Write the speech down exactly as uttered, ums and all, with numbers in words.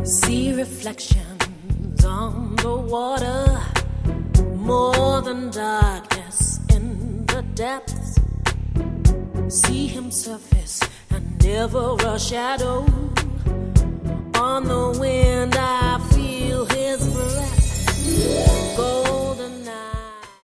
See reflections on the water, more than darkness in the depths. See him surface and never a shadow. On the wind I feel his breath. Go